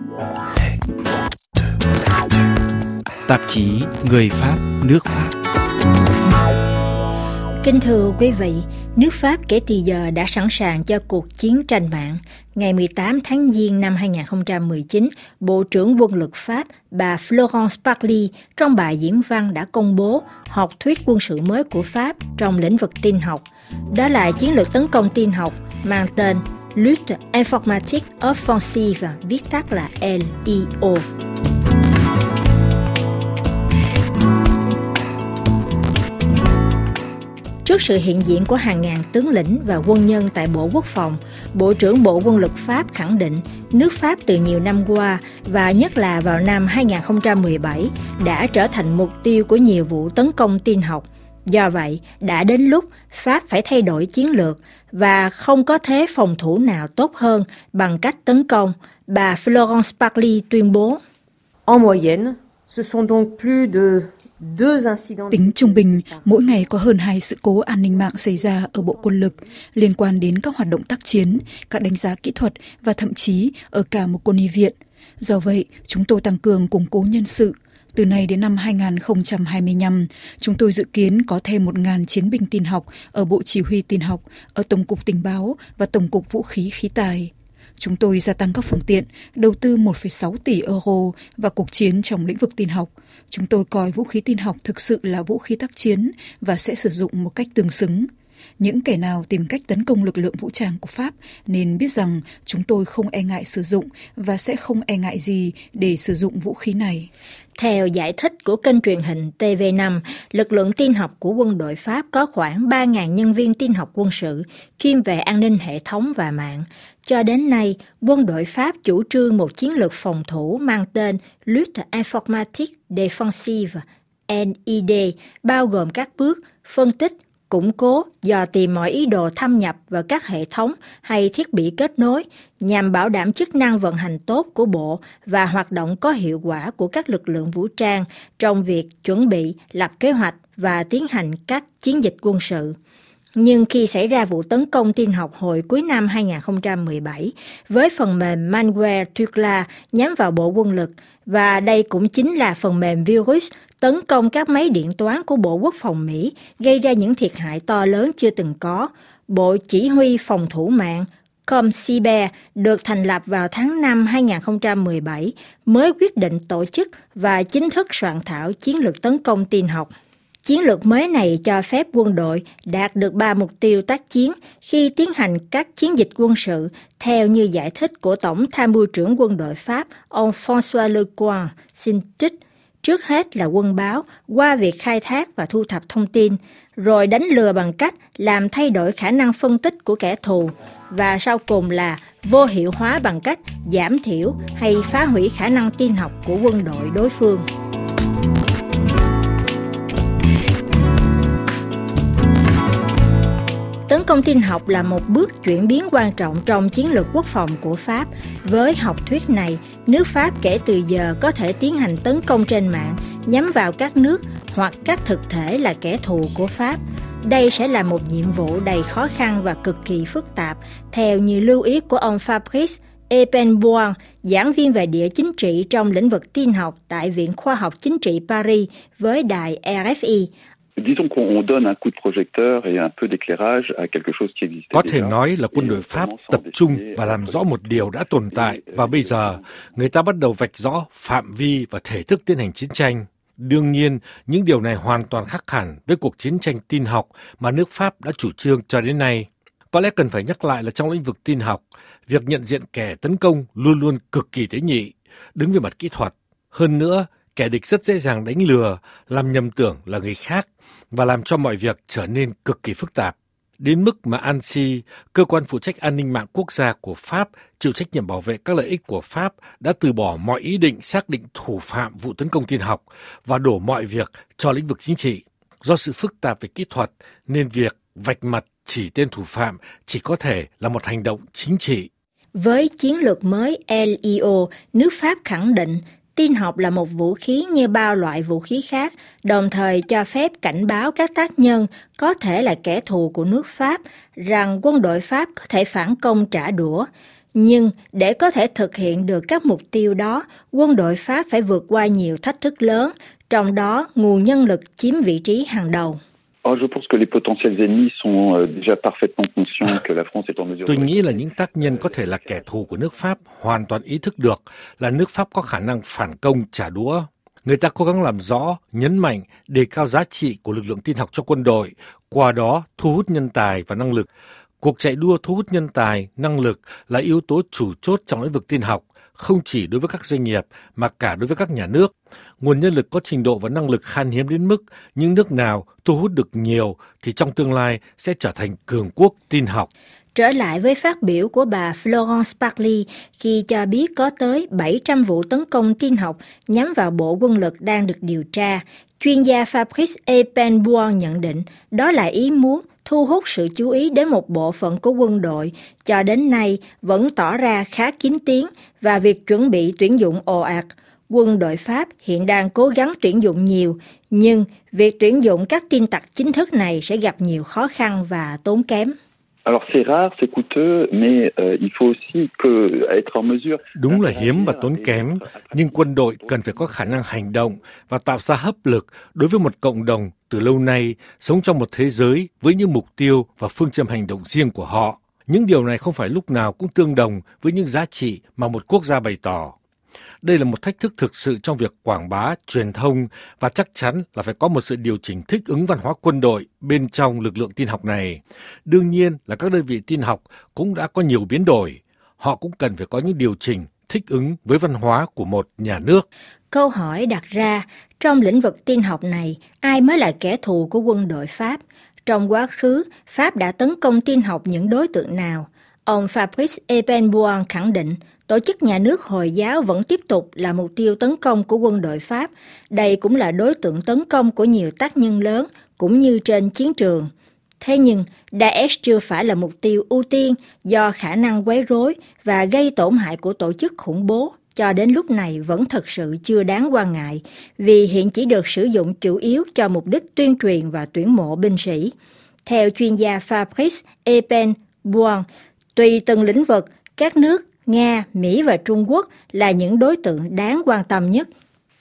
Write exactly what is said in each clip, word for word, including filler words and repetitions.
Tạp chí Người Pháp, nước Pháp. Kính thưa quý vị, nước Pháp kể từ giờ đã sẵn sàng cho cuộc chiến tranh mạng. Ngày mười tám tháng Giêng năm hai nghìn không trăm mười chín, Bộ trưởng Quân lực Pháp bà Florence Parly trong bài diễn văn đã công bố học thuyết quân sự mới của Pháp trong lĩnh vực tin học. Đó là chiến lược tấn công tin học mang tên Lutte Informatique Offensive, viết tắt là L I O. Trước sự hiện diện của hàng ngàn tướng lĩnh và quân nhân tại Bộ Quốc phòng, Bộ trưởng Bộ Quân lực Pháp khẳng định nước Pháp từ nhiều năm qua, và nhất là vào năm hai nghìn không trăm mười bảy, đã trở thành mục tiêu của nhiều vụ tấn công tin học. Do vậy, đã đến lúc Pháp phải thay đổi chiến lược và không có thế phòng thủ nào tốt hơn bằng cách tấn công, bà Florence Parly tuyên bố. En moyenne, ce sont donc plus de Tính trung bình, mỗi ngày có hơn hai sự cố an ninh mạng xảy ra ở Bộ Quân lực liên quan đến các hoạt động tác chiến, các đánh giá kỹ thuật và thậm chí ở cả một quân y viện. Do vậy, chúng tôi tăng cường củng cố nhân sự. Từ nay đến năm hai nghìn không trăm hai mươi lăm, chúng tôi dự kiến có thêm một nghìn chiến binh tin học ở Bộ Chỉ huy tin học, ở Tổng cục Tình báo và Tổng cục Vũ khí khí tài. Chúng tôi gia tăng các phương tiện, đầu tư một phẩy sáu tỷ euro vào cuộc chiến trong lĩnh vực tin học. Chúng tôi coi vũ khí tin học thực sự là vũ khí tác chiến và sẽ sử dụng một cách tương xứng. Những kẻ nào tìm cách tấn công lực lượng vũ trang của Pháp nên biết rằng chúng tôi không e ngại sử dụng và sẽ không e ngại gì để sử dụng vũ khí này. Theo giải thích của kênh truyền hình T V năm, lực lượng tin học của quân đội Pháp có khoảng ba nghìn nhân viên tin học quân sự, chuyên về an ninh hệ thống và mạng. Cho đến nay, quân đội Pháp chủ trương một chiến lược phòng thủ mang tên Lutte Informatique Défensive, N I D, bao gồm các bước phân tích, củng cố, dò tìm mọi ý đồ thâm nhập vào các hệ thống hay thiết bị kết nối nhằm bảo đảm chức năng vận hành tốt của bộ và hoạt động có hiệu quả của các lực lượng vũ trang trong việc chuẩn bị, lập kế hoạch và tiến hành các chiến dịch quân sự. Nhưng khi xảy ra vụ tấn công tin học hồi cuối năm hai nghìn không trăm mười bảy với phần mềm malware Tucla nhắm vào Bộ Quân lực, và đây cũng chính là phần mềm virus tấn công các máy điện toán của Bộ Quốc phòng Mỹ, gây ra những thiệt hại to lớn chưa từng có, Bộ Chỉ huy Phòng thủ mạng ComCyber được thành lập vào tháng năm hai nghìn không trăm mười bảy mới quyết định tổ chức và chính thức soạn thảo chiến lược tấn công tin học. Chiến lược mới này cho phép quân đội đạt được ba mục tiêu tác chiến khi tiến hành các chiến dịch quân sự, theo như giải thích của Tổng tham mưu trưởng quân đội Pháp, ông François Lecointre, xin trích. Trước hết là quân báo qua việc khai thác và thu thập thông tin, rồi đánh lừa bằng cách làm thay đổi khả năng phân tích của kẻ thù, và sau cùng là vô hiệu hóa bằng cách giảm thiểu hay phá hủy khả năng tin học của quân đội đối phương. Tấn công tin học là một bước chuyển biến quan trọng trong chiến lược quốc phòng của Pháp. Với học thuyết này, nước Pháp kể từ giờ có thể tiến hành tấn công trên mạng nhắm vào các nước hoặc các thực thể là kẻ thù của Pháp. Đây sẽ là một nhiệm vụ đầy khó khăn và cực kỳ phức tạp, theo như lưu ý của ông Fabrice Epenbourg, giảng viên về địa chính trị trong lĩnh vực tin học tại Viện Khoa học Chính trị Paris với đài R F I. Có thể nói là quân đội Pháp tập trung và làm rõ một điều đã tồn tại, và bây giờ người ta bắt đầu vạch rõ phạm vi và thể thức tiến hành chiến tranh. Đương nhiên, những điều này hoàn toàn khác hẳn với cuộc chiến tranh tin học mà nước Pháp đã chủ trương cho đến nay. Có lẽ cần phải nhắc lại là trong lĩnh vực tin học, việc nhận diện kẻ tấn công luôn luôn cực kỳ tế nhị, đứng về mặt kỹ thuật. Hơn nữa, kẻ địch rất dễ dàng đánh lừa, làm nhầm tưởng là người khác và làm cho mọi việc trở nên cực kỳ phức tạp. Đến mức mà a en ét i, cơ quan phụ trách an ninh mạng quốc gia của Pháp, chịu trách nhiệm bảo vệ các lợi ích của Pháp, đã từ bỏ mọi ý định xác định thủ phạm vụ tấn công tin học và đổ mọi việc cho lĩnh vực chính trị. Do sự phức tạp về kỹ thuật, nên việc vạch mặt chỉ tên thủ phạm chỉ có thể là một hành động chính trị. Với chiến lược mới L I O, nước Pháp khẳng định tin học là một vũ khí như bao loại vũ khí khác, đồng thời cho phép cảnh báo các tác nhân có thể là kẻ thù của nước Pháp rằng quân đội Pháp có thể phản công trả đũa. Nhưng để có thể thực hiện được các mục tiêu đó, quân đội Pháp phải vượt qua nhiều thách thức lớn, trong đó nguồn nhân lực chiếm vị trí hàng đầu. Tôi nghĩ là những tác nhân có thể là kẻ thù của nước Pháp hoàn toàn ý thức được là nước Pháp có khả năng phản công trả đũa. Người ta cố gắng làm rõ, nhấn mạnh, đề cao giá trị của lực lượng tin học cho quân đội, qua đó thu hút nhân tài và năng lực. Cuộc chạy đua thu hút nhân tài, năng lực là yếu tố chủ chốt trong lĩnh vực tin học, không chỉ đối với các doanh nghiệp mà cả đối với các nhà nước. Nguồn nhân lực có trình độ và năng lực khan hiếm đến mức những nước nào thu hút được nhiều thì trong tương lai sẽ trở thành cường quốc tin học. Trở lại với phát biểu của bà Florence Parly khi cho biết có tới bảy trăm vụ tấn công tin học nhắm vào bộ quân lực đang được điều tra, chuyên gia Fabrice Epenbourg nhận định đó là ý muốn thu hút sự chú ý đến một bộ phận của quân đội cho đến nay vẫn tỏ ra khá kín tiếng và việc chuẩn bị tuyển dụng ồ ạt. Quân đội Pháp hiện đang cố gắng tuyển dụng nhiều, nhưng việc tuyển dụng các tin tặc chính thức này sẽ gặp nhiều khó khăn và tốn kém. Đúng là hiếm và tốn kém, nhưng quân đội cần phải có khả năng hành động và tạo ra hấp lực đối với một cộng đồng từ lâu nay sống trong một thế giới với những mục tiêu và phương châm hành động riêng của họ. Những điều này không phải lúc nào cũng tương đồng với những giá trị mà một quốc gia bày tỏ. Đây là một thách thức thực sự trong việc quảng bá, truyền thông và chắc chắn là phải có một sự điều chỉnh thích ứng văn hóa quân đội bên trong lực lượng tin học này. Đương nhiên là các đơn vị tin học cũng đã có nhiều biến đổi. Họ cũng cần phải có những điều chỉnh thích ứng với văn hóa của một nhà nước. Câu hỏi đặt ra, trong lĩnh vực tin học này, ai mới là kẻ thù của quân đội Pháp? Trong quá khứ, Pháp đã tấn công tin học những đối tượng nào? Ông Fabrice Epenbourg khẳng định, tổ chức nhà nước Hồi giáo vẫn tiếp tục là mục tiêu tấn công của quân đội Pháp. Đây cũng là đối tượng tấn công của nhiều tác nhân lớn, cũng như trên chiến trường. Thế nhưng, Daesh chưa phải là mục tiêu ưu tiên do khả năng quấy rối và gây tổn hại của tổ chức khủng bố cho đến lúc này vẫn thực sự chưa đáng quan ngại, vì hiện chỉ được sử dụng chủ yếu cho mục đích tuyên truyền và tuyển mộ binh sĩ. Theo chuyên gia Fabrice Epenbourg, tùy từng lĩnh vực, các nước Nga, Mỹ và Trung Quốc là những đối tượng đáng quan tâm nhất.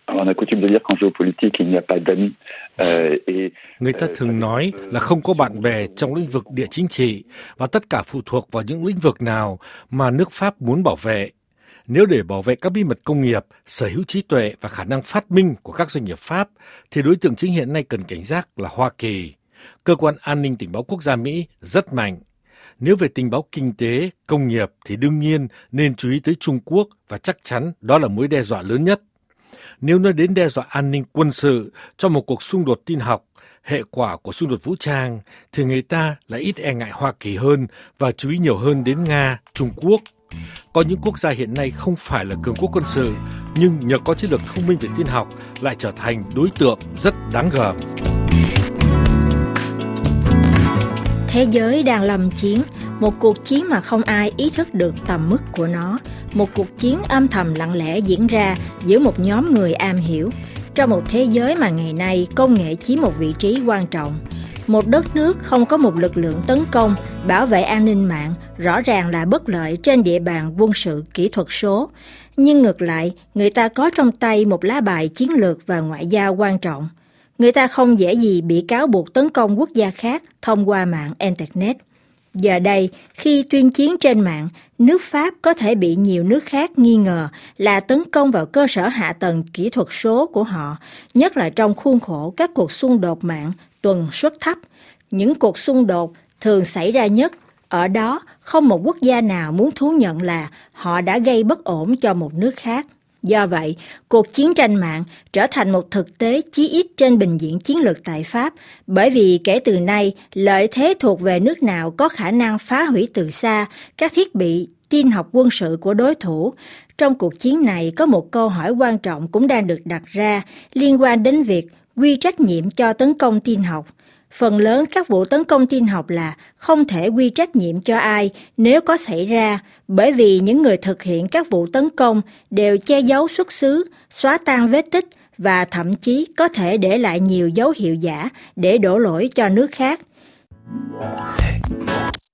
Người ta thường nói là không có bạn bè trong lĩnh vực địa chính trị và tất cả phụ thuộc vào những lĩnh vực nào mà nước Pháp muốn bảo vệ. Nếu để bảo vệ các bí mật công nghiệp, sở hữu trí tuệ và khả năng phát minh của các doanh nghiệp Pháp, thì đối tượng chính hiện nay cần cảnh giác là Hoa Kỳ. Cơ quan an ninh tình báo quốc gia Mỹ rất mạnh. Nếu về tình báo kinh tế, công nghiệp thì đương nhiên nên chú ý tới Trung Quốc và chắc chắn đó là mối đe dọa lớn nhất. Nếu nói đến đe dọa an ninh quân sự trong một cuộc xung đột tin học, hệ quả của xung đột vũ trang, thì người ta lại ít e ngại Hoa Kỳ hơn và chú ý nhiều hơn đến Nga, Trung Quốc. Có những quốc gia hiện nay không phải là cường quốc quân sự, nhưng nhờ có chiến lược thông minh về tin học lại trở thành đối tượng rất đáng gờm. Thế giới đang lâm chiến, một cuộc chiến mà không ai ý thức được tầm mức của nó. Một cuộc chiến âm thầm lặng lẽ diễn ra giữa một nhóm người am hiểu. Trong một thế giới mà ngày nay công nghệ chiếm một vị trí quan trọng. Một đất nước không có một lực lượng tấn công, bảo vệ an ninh mạng rõ ràng là bất lợi trên địa bàn quân sự kỹ thuật số. Nhưng ngược lại, người ta có trong tay một lá bài chiến lược và ngoại giao quan trọng. Người ta không dễ gì bị cáo buộc tấn công quốc gia khác thông qua mạng Internet. Giờ đây, khi tuyên chiến trên mạng, nước Pháp có thể bị nhiều nước khác nghi ngờ là tấn công vào cơ sở hạ tầng kỹ thuật số của họ, nhất là trong khuôn khổ các cuộc xung đột mạng tuần suất thấp. Những cuộc xung đột thường xảy ra nhất, ở đó không một quốc gia nào muốn thú nhận là họ đã gây bất ổn cho một nước khác. Do vậy, cuộc chiến tranh mạng trở thành một thực tế chí ít trên bình diện chiến lược tại Pháp, bởi vì kể từ nay, lợi thế thuộc về nước nào có khả năng phá hủy từ xa các thiết bị tin học quân sự của đối thủ. Trong cuộc chiến này có một câu hỏi quan trọng cũng đang được đặt ra liên quan đến việc quy trách nhiệm cho tấn công tin học. Phần lớn các vụ tấn công tin học là không thể quy trách nhiệm cho ai nếu có xảy ra, bởi vì những người thực hiện các vụ tấn công đều che giấu xuất xứ, xóa tan vết tích và thậm chí có thể để lại nhiều dấu hiệu giả để đổ lỗi cho nước khác.